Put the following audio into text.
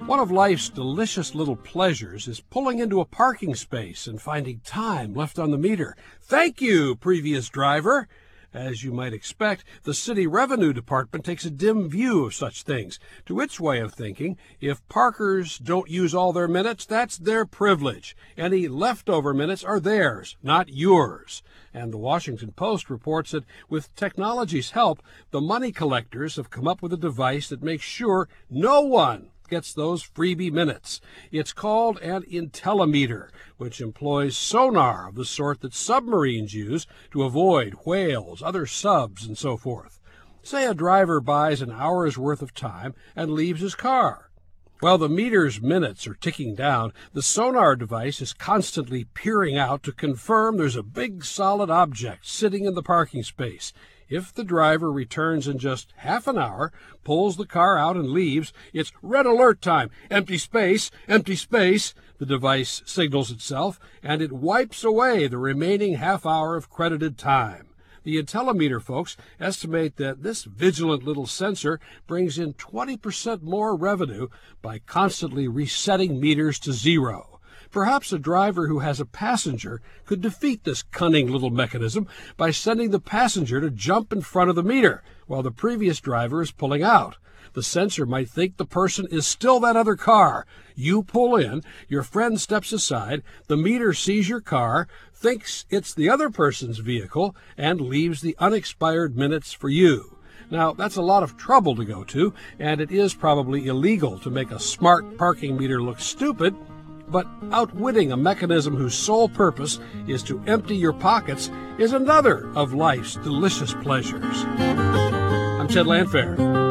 One of life's delicious little pleasures is pulling into a parking space and finding time left on the meter. Thank you, previous driver. As you might expect, the City Revenue Department takes a dim view of such things. To its way of thinking, if parkers don't use all their minutes, that's their privilege. Any leftover minutes are theirs, not yours. And the Washington Post reports that with technology's help, the money collectors have come up with a device that makes sure no one gets those freebie minutes. It's called an Intellimeter, which employs sonar of the sort that submarines use to avoid whales, other subs, and so forth. Say a driver buys an hour's worth of time and leaves his car. While the meter's minutes are ticking down, the sonar device is constantly peering out to confirm there's a big solid object sitting in the parking space. If the driver returns in just half an hour, pulls the car out and leaves, it's red alert time. Empty space, the device signals itself, and it wipes away the remaining half hour of credited time. The Intellimeter folks estimate that this vigilant little sensor brings in 20% more revenue by constantly resetting meters to zero. Perhaps a driver who has a passenger could defeat this cunning little mechanism by sending the passenger to jump in front of the meter while the previous driver is pulling out. The sensor might think the person is still that other car. You pull in, your friend steps aside, the meter sees your car, thinks it's the other person's vehicle, and leaves the unexpired minutes for you. Now, that's a lot of trouble to go to, and it is probably illegal to make a smart parking meter look stupid, but outwitting a mechanism whose sole purpose is to empty your pockets is another of life's delicious pleasures. I'm Ted Landfair.